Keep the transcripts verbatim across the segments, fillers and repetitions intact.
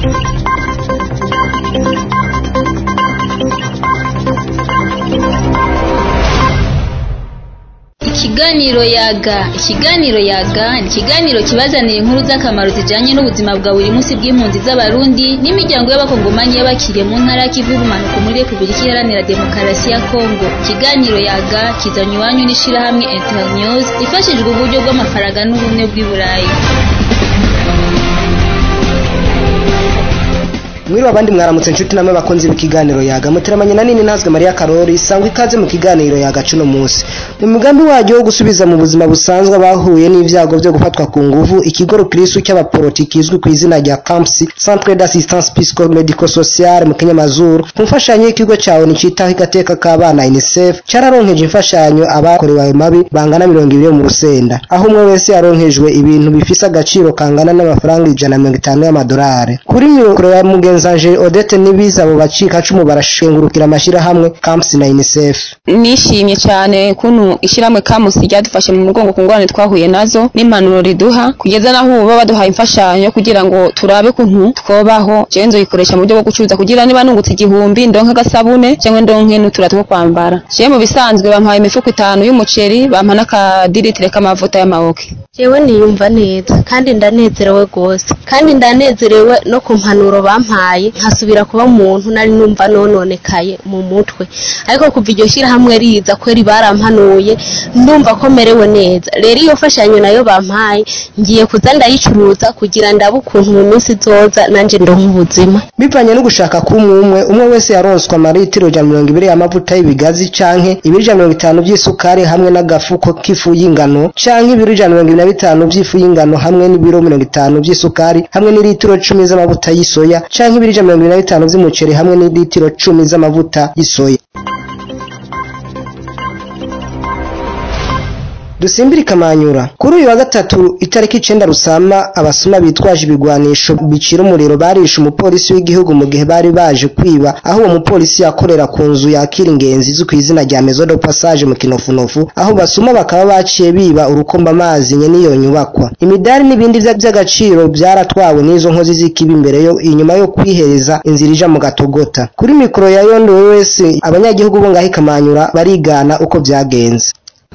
Ikiganiro yaga ikiganiro yaga ni ikiganiro kibazanira inkuru z'akamaro zijanye n'ubuzima bwa buri munsi bw'impunzi z'abarundi n'imiryango y'abakongomanyi y'abakiriye mu ntara y'Kivu y'ubumanuko muri Republika Iharanira Demokarasi ya Kongo. Ikiganiro yaga kizanywe iwanyu n'ishirahamwe Internews ifashijwe uburyo bw'amafaranga n'ubumwe bw'i Burayi. Mwiriwe abandi mwaramutse nshuti namwe bakonzi b'ikiganiro yaga muteramanye na nini ntazwe Maria Karori sangwa ikaze mu kiganiro yaga cuno munsi. Mu mugambi wajyo wo gusubiza mu buzima busanzwe bahuye n'ivyago byo gufatwa ku nguvu ikigo rukristo cy'abapolitiki izwi ku izina rya Camps Centre d'Assistance Psycho-Medico Sociale mu Kenyamazuru kumfashanyo ikigo cyawe nicitaho igateka k'abana UNICEF cyararonkeje imfashanyo abakorewe ayo mabi bangana mirongo ibiri mu Rusenda aho umwe wese yaronkejwe ibintu bifisa agaciro kangana n'amafaranga ijana na mirongo itanu y'amadolari. Kuri mikoro ya Mugenzanje Odette Nibiza abo bacika cumu barashengurukira amashira hamwe Camps na UNICEF. Nishimye cyane kuntu ishiramwe Camps ryadufashe mu mugongo ku ngorane twahuye nazo n'impanuro riduha kugeza naho ubu baduhaye imfashanyo kugira ngo turabe kuntu twobaho. Je nzo yikoresha mu buryo bwo gucuruza kugira niba nungutse igihumbi ndonka gasabune cyangwa ndonke n'utura two kwambara. Je mu bisanzwe bampaye imifuko itanu y'umuceri bampa n'akadiritire k'amavuta y'amawoke. Jewe niyumva neza kandi ndanezerewe gose kandi ndanezerewe no ku mpanuro bampaye nkasubira kuba umuntu nari numva nononekaye mu mutwe, ariko kuva iryo shira hamwe riza kweri barampanuye ndumva ko merewe neza. Rero iyo fashanyo nayo bampaye ngiye kuza ndayicuruza kugira ndabe ukuntu mu minsi zoza nanje ndonka ubuzima. Bivanye no gushaka kumwe umwe wese yaronswa maritiro ya mirongo ibiri y'amavuta y'ibigazi canke ibiri ya mirongo itanu by'isukari hamwe n'agafuko k'ifu y'ingano canke ibiri ya mirongo na bitanu by'ifu y'ingano hamwe n'ibiro mirongo itanu by'isukari hamwe n'ilitiro cumi z'amavuta y'isoya canke ibiri ya mirongo na bitanu by'umuceri hamwe n'ilitiro cumi z'amavuta y'isoya. Dusimbiri Kamanyura kuri uyu wa gatatu itariki icenda Rusama abasuma bitwaje ibigwanisho bicira umuriro barisha umupolisi w'igihugu mu gihe bari baje kwiba aho uwo mupolisi yakorera ku nzu yakira ingenzi zo kwizina rya Maison de Passage mu Kinofunofu aho basuma bakaba baciye biba urukomba amazi nye niyo nyubakwa. Imidari n'ibindi by'agaciro byaratwawe n'izo nkozi z'ikibi imbere yo inyuma yo kwihereza inzira ija mu Gatogota. Kuri mikoro ya Yondo wese abanyagihugu bo ngahi Kamanyura barigana uko byagenze.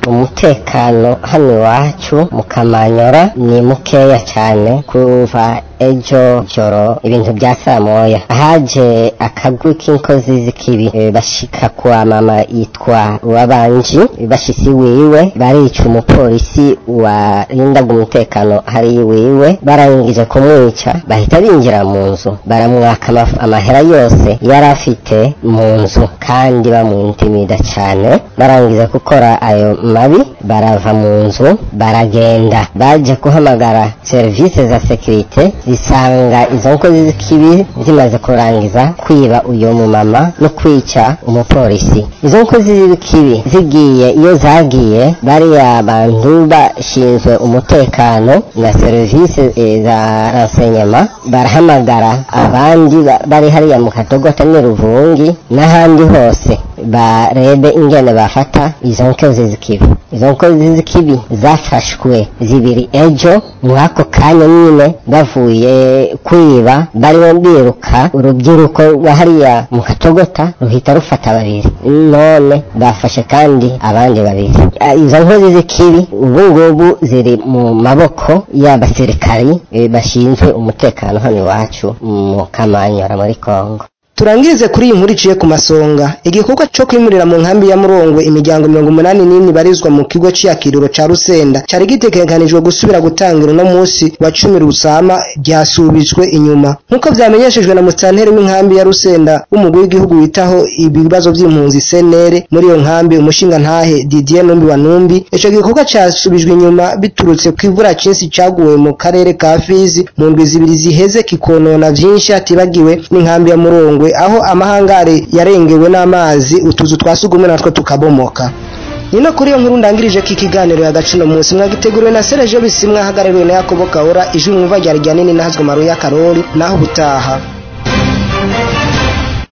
Umutekano hano iwacu mu Kamanyura ni mukeya cyane kuva ejo joro ibintu bya samoya haje akagwi k'inkozi z'ikibi e, bashika kwa mama yitwa Wabanji bashisi wiwe barica umupolisi warinda umutekano hari wiwe barangije kumwica bahita binjira mu nzu baramwaka amahera yose yarafite mu nzu kandi bamuntimida cyane barangije gukora ayo mabi barava mu nzu baragenda baje kuhamagara service za securite zisanga izo nkozi z'ikibi zimaze kurangiza kwiba uyo mumama no kwica umupolisi. Izo nkozi z'ikibi zigiye iyo zagiye bari abantu bashinzwe umutekano na service e, za renseignement barahamagara abandi bari hariya mu Katogota n'Iruvungi n'ahandi hose barebe ingene bafata izo nkozi z'ikibi. Izo nkozi z'ikibi zafashwe zibiri ejo mwako kanya nyine bavuye kwiba bari biruka urubyiruko hariya mu Katogota ruhita rufata babiri none bafashe kandi abandi babiri. Izo nkozi z'ikibi ubu ngubu ziri mu maboko y'abasirikari e, bashinzwe umutekano hano iwacu mu Kamanyura muri Kongo. Turangirize kuri iyi nkuru iciye ku masonga. Igikorwa cyo kwimurira mu nkambi ya Murongwe imiryango mirongo umunani n'ine barizwa mu kigo cy'akiriro ca Rusenda cyari gitegekanijwe gusubira gutangira no munsi wa cumi Rusama byasubijwe inyuma nkuko vyamenyeshejwe na mustanteri w'inkambi ya Rusenda w'umugwi w'igihugu witaho ibibazo by'impunzi C N R muri iyo nkambi umushinga ntahe Didier Numbi wa Numbi. Ico gikorwa cyasubijwe inyuma biturutse kwivura cinsi caguwe mu karere ka Fizi mu ndwi zibiri ziheze kikonona vyinshi atibagiwe n'inkambi ya Murongwe aho amahangare yarengewe n'amazi utuzu twasugumwe natwo tukabomoka. Nino kuri iyo nkuru ndangirije k'ikiganiro ya Gacino munsi mwagiteguriwe na Serge Bisimwa hagarariwe na Yakobo Kaora ijwi mwumva ryari rya nini nahazwe Maria Karori naho butaha.